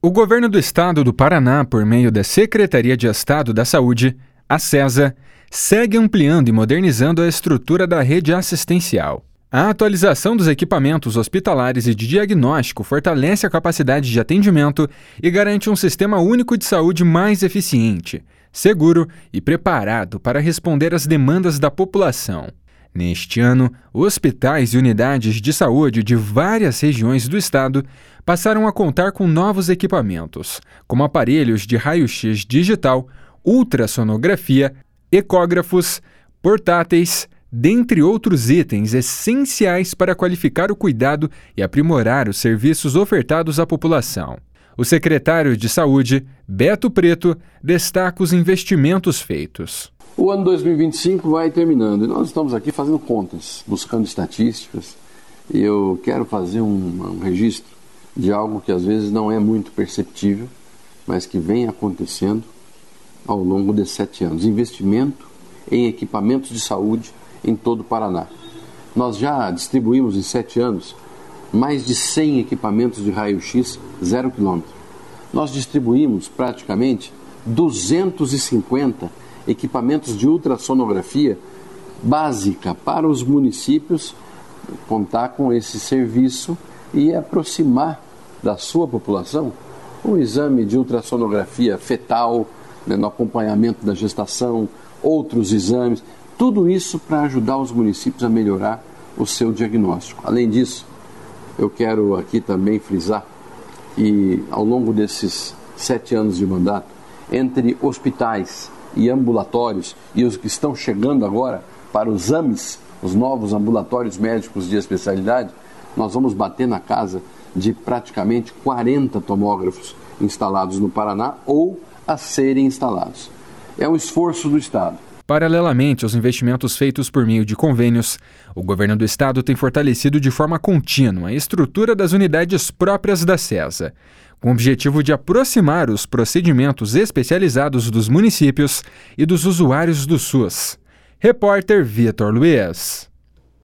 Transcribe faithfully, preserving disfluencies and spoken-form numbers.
O governo do estado do Paraná, por meio da Secretaria de Estado da Saúde, a SESA, segue ampliando e modernizando a estrutura da rede assistencial. A atualização dos equipamentos hospitalares e de diagnóstico fortalece a capacidade de atendimento e garante um sistema único de saúde mais eficiente, seguro e preparado para responder às demandas da população. Neste ano, hospitais e unidades de saúde de várias regiões do estado passaram a contar com novos equipamentos, como aparelhos de raio-x digital, ultrassonografia, ecógrafos, portáteis, dentre outros itens essenciais para qualificar o cuidado e aprimorar os serviços ofertados à população. O secretário de Saúde, Beto Preto, destaca os investimentos feitos. O ano dois mil e vinte e cinco vai terminando e nós estamos aqui fazendo contas, buscando estatísticas, e eu quero fazer um, um registro de algo que às vezes não é muito perceptível, mas que vem acontecendo ao longo desses sete anos. Investimento em equipamentos de saúde em todo o Paraná. Nós já distribuímos em sete anos mais de cem equipamentos de raio-x zero quilômetro. Nós distribuímos praticamente duzentos e cinquenta equipamentos de ultrassonografia básica para os municípios contar com esse serviço e aproximar da sua população o exame de ultrassonografia fetal, né, no acompanhamento da gestação, outros exames, tudo isso para ajudar os municípios a melhorar o seu diagnóstico. Além disso, eu quero aqui também frisar que ao longo desses sete anos de mandato, entre hospitais e ambulatórios e os que estão chegando agora para os AMES, os novos ambulatórios médicos de especialidade, nós vamos bater na casa de praticamente quarenta tomógrafos instalados no Paraná ou a serem instalados. É um esforço do Estado. Paralelamente aos investimentos feitos por meio de convênios, o governo do estado tem fortalecido de forma contínua a estrutura das unidades próprias da SESA, com o objetivo de aproximar os procedimentos especializados dos municípios e dos usuários do SUS. Repórter Vitor Luiz.